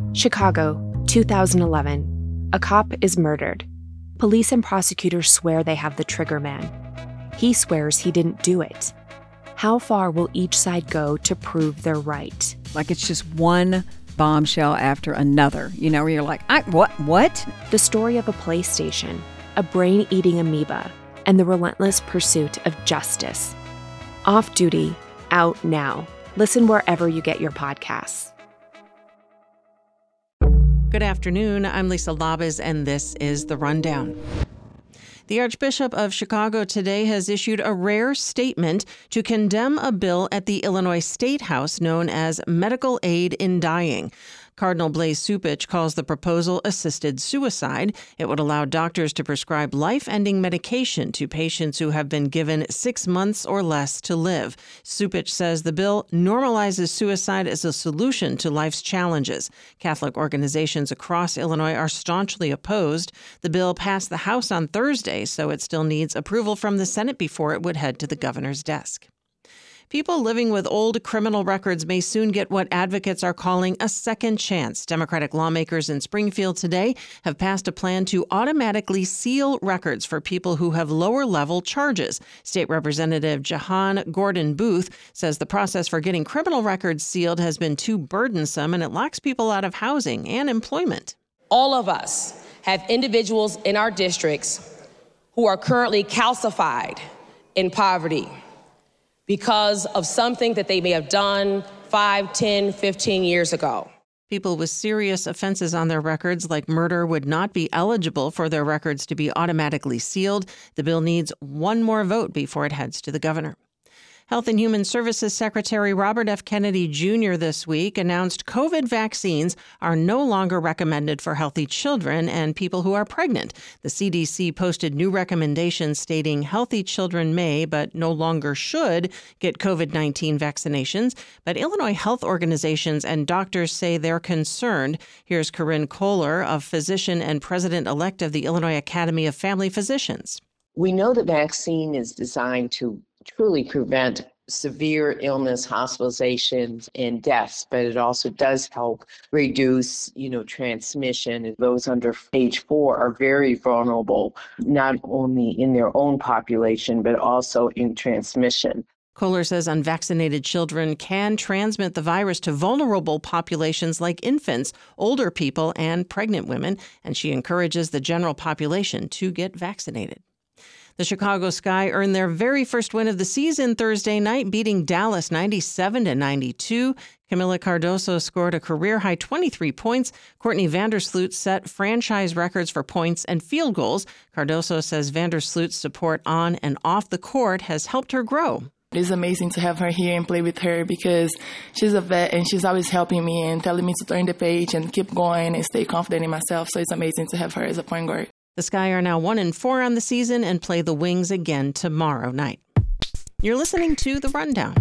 Chicago, 2011. A cop is murdered. Police and prosecutors swear they have the trigger man. He swears he didn't do it. How far will each side go to prove they're right? Like it's just one bombshell after another, where you're like, what? The story of a PlayStation, a brain-eating amoeba, and the relentless pursuit of justice. Off Duty, out now. Listen wherever you get your podcasts. Good afternoon. I'm Lisa Labuz, and this is The Rundown. The Archbishop of Chicago today has issued a rare statement to condemn a bill at the Illinois State House known as Medical Aid in Dying. Cardinal Blase Cupich calls the proposal assisted suicide. It would allow doctors to prescribe life-ending medication to patients who have been given 6 months or less to live. Cupich says the bill normalizes suicide as a solution to life's challenges. Catholic organizations across Illinois are staunchly opposed. The bill passed the House on Thursday, so it still needs approval from the Senate before it would head to the governor's desk. People living with old criminal records may soon get what advocates are calling a second chance. Democratic lawmakers in Springfield today have passed a plan to automatically seal records for people who have lower-level charges. State Representative Jahan Gordon Booth says the process for getting criminal records sealed has been too burdensome and it locks people out of housing and employment. All of us have individuals in our districts who are currently calcified in poverty because of something that they may have done 5, 10, 15 years ago. People with serious offenses on their records, like murder, would not be eligible for their records to be automatically sealed. The bill needs one more vote before it heads to the governor. Health and Human Services Secretary Robert F. Kennedy Jr. this week announced COVID vaccines are no longer recommended for healthy children and people who are pregnant. The CDC posted new recommendations stating healthy children may, but no longer should, get COVID-19 vaccinations. But Illinois health organizations and doctors say they're concerned. Here's Corinne Kohler, a physician and president-elect of the Illinois Academy of Family Physicians. We know the vaccine is designed to truly prevent severe illness, hospitalizations, and deaths, but it also does help reduce, transmission. Those under age 4 are very vulnerable, not only in their own population, but also in transmission. Kohler says unvaccinated children can transmit the virus to vulnerable populations like infants, older people, and pregnant women, and she encourages the general population to get vaccinated. The Chicago Sky earned their very first win of the season Thursday night, beating Dallas 97-92. Camila Cardoso scored a career-high 23 points. Courtney Vandersloot set franchise records for points and field goals. Cardoso says Vandersloot's support on and off the court has helped her grow. It's amazing to have her here and play with her because she's a vet and she's always helping me and telling me to turn the page and keep going and stay confident in myself. So it's amazing to have her as a point guard. The Sky are now 1-4 on the season and play the Wings again tomorrow night. You're listening to The Rundown.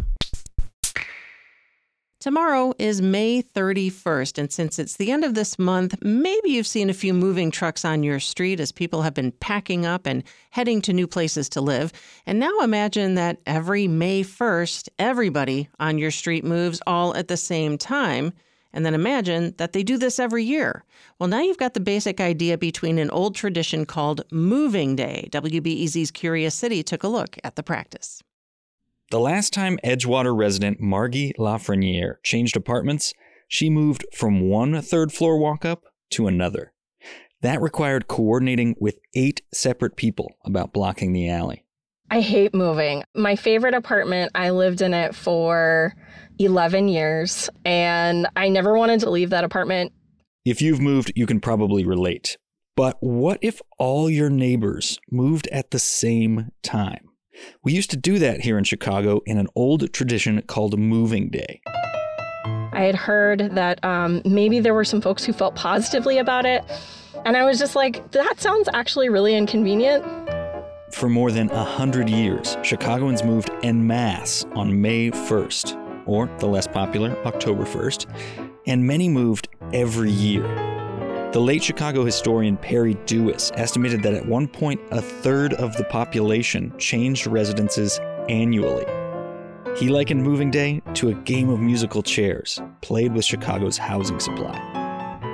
Tomorrow is May 31st, and since it's the end of this month, maybe you've seen a few moving trucks on your street as people have been packing up and heading to new places to live. And now imagine that every May 1st, everybody on your street moves all at the same time. And then imagine that they do this every year. Well, now you've got the basic idea between an old tradition called Moving Day. WBEZ's Curious City took a look at the practice. The last time Edgewater resident Margie Lafreniere changed apartments, she moved from one third-floor walk-up to another. That required coordinating with 8 separate people about blocking the alley. I hate moving. My favorite apartment, I lived in it for 11 years, and I never wanted to leave that apartment. If you've moved, you can probably relate. But what if all your neighbors moved at the same time? We used to do that here in Chicago in an old tradition called Moving Day. I had heard that maybe there were some folks who felt positively about it, and I was just like, that sounds actually really inconvenient. For more than 100 years, Chicagoans moved en masse on May 1st, or the less popular October 1st, and many moved every year. The late Chicago historian Perry Dewis estimated that at one point, a third of the population changed residences annually. He likened Moving Day to a game of musical chairs played with Chicago's housing supply.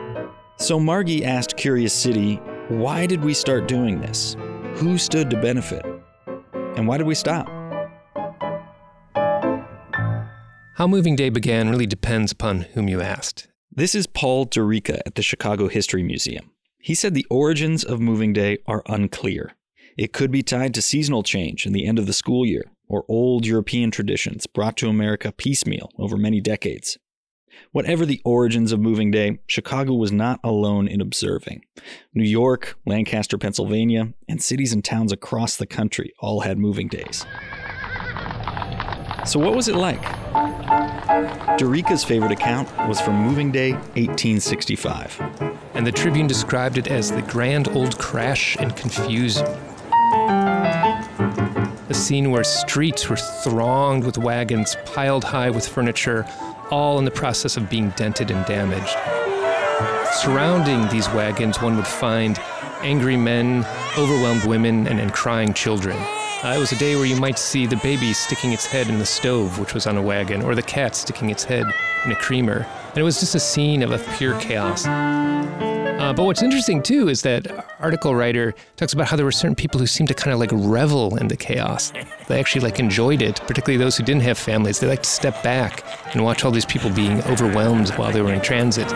So Margie asked Curious City, why did we start doing this? Who stood to benefit? And why did we stop? How Moving Day began really depends upon whom you asked. This is Paul Durica at the Chicago History Museum. He said the origins of Moving Day are unclear. It could be tied to seasonal change in the end of the school year, or old European traditions brought to America piecemeal over many decades. Whatever the origins of Moving Day, Chicago was not alone in observing. New York, Lancaster, Pennsylvania, and cities and towns across the country all had Moving Days. So what was it like? Durica's favorite account was from Moving Day 1865. And the Tribune described it as the grand old crash and confusion. A scene where streets were thronged with wagons piled high with furniture, all in the process of being dented and damaged. Surrounding these wagons, one would find angry men, overwhelmed women, and crying children. It was a day where you might see the baby sticking its head in the stove, which was on a wagon, or the cat sticking its head in a creamer. And it was just a scene of pure chaos. But what's interesting, too, is that article writer talks about how there were certain people who seemed to kind of revel in the chaos. They actually enjoyed it, particularly those who didn't have families. They liked to step back and watch all these people being overwhelmed while they were in transit.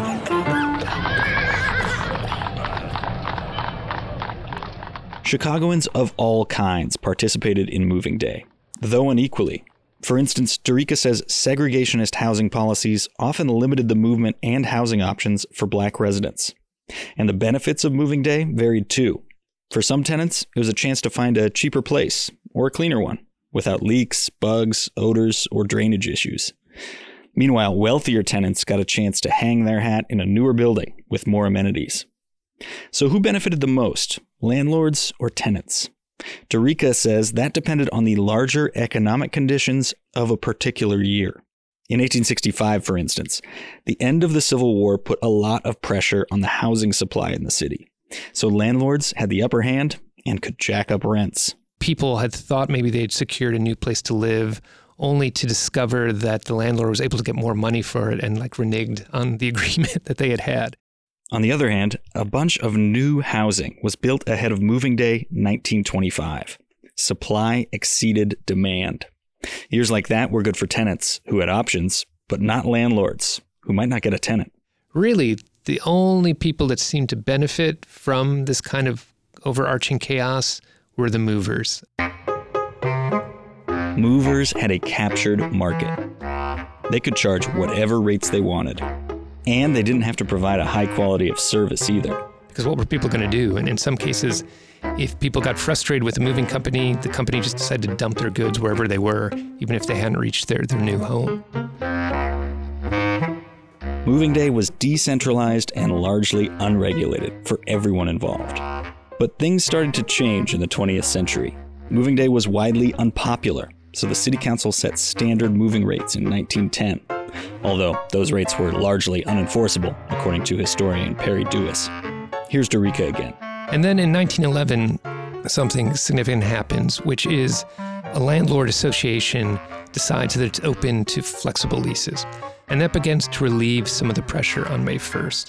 Chicagoans of all kinds participated in Moving Day, though unequally. For instance, Durica says segregationist housing policies often limited the movement and housing options for Black residents. And the benefits of Moving Day varied too. For some tenants, it was a chance to find a cheaper place, or a cleaner one, without leaks, bugs, odors, or drainage issues. Meanwhile, wealthier tenants got a chance to hang their hat in a newer building with more amenities. So who benefited the most, landlords or tenants? Durica says that depended on the larger economic conditions of a particular year. In 1865, for instance, the end of the Civil War put a lot of pressure on the housing supply in the city. So landlords had the upper hand and could jack up rents. People had thought maybe they'd secured a new place to live, only to discover that the landlord was able to get more money for it and reneged on the agreement that they had had. On the other hand, a bunch of new housing was built ahead of Moving Day 1925. Supply exceeded demand. Years like that were good for tenants who had options, but not landlords who might not get a tenant. Really, the only people that seemed to benefit from this kind of overarching chaos were the movers. Movers had a captured market. They could charge whatever rates they wanted. And they didn't have to provide a high quality of service either. Because what were people going to do? And in some cases, if people got frustrated with the moving company, the company just decided to dump their goods wherever they were, even if they hadn't reached their new home. Moving Day was decentralized and largely unregulated for everyone involved. But things started to change in the 20th century. Moving Day was widely unpopular, so the city council set standard moving rates in 1910. Although those rates were largely unenforceable, according to historian Perry Dewis. Here's Durica again. And then in 1911, something significant happens, which is a landlord association decides that it's open to flexible leases. And that begins to relieve some of the pressure on May 1st.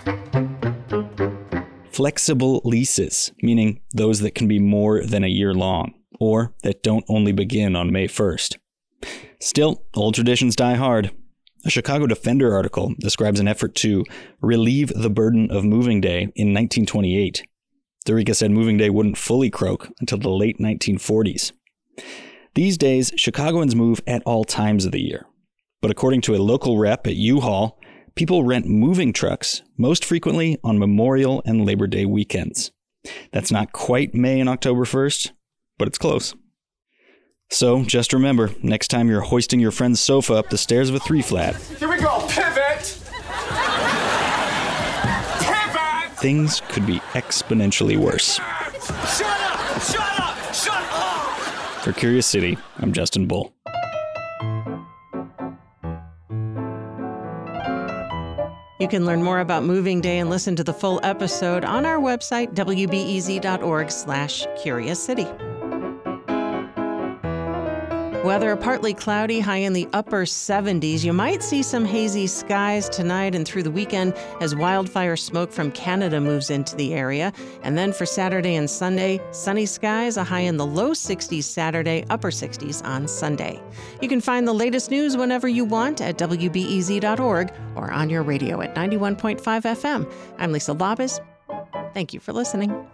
Flexible leases, meaning those that can be more than a year long, or that don't only begin on May 1st. Still, old traditions die hard. A Chicago Defender article describes an effort to relieve the burden of Moving Day in 1928. Durica said Moving Day wouldn't fully croak until the late 1940s. These days, Chicagoans move at all times of the year. But according to a local rep at U-Haul, people rent moving trucks most frequently on Memorial and Labor Day weekends. That's not quite May and October 1st, but it's close. So just remember, next time you're hoisting your friend's sofa up the stairs of a 3-flat. Here we go, pivot! Pivot! Things could be exponentially worse. Shut up! Shut up! Shut up! For Curious City, I'm Justin Bull. You can learn more about Moving Day and listen to the full episode on our website, wbez.org/Curious City. Weather partly cloudy, high in the upper 70s. You might see some hazy skies tonight and through the weekend as wildfire smoke from Canada moves into the area. And then for Saturday and Sunday, sunny skies, a high in the low 60s Saturday, upper 60s on Sunday. You can find the latest news whenever you want at WBEZ.org or on your radio at 91.5 FM. I'm Lisa Labuz. Thank you for listening.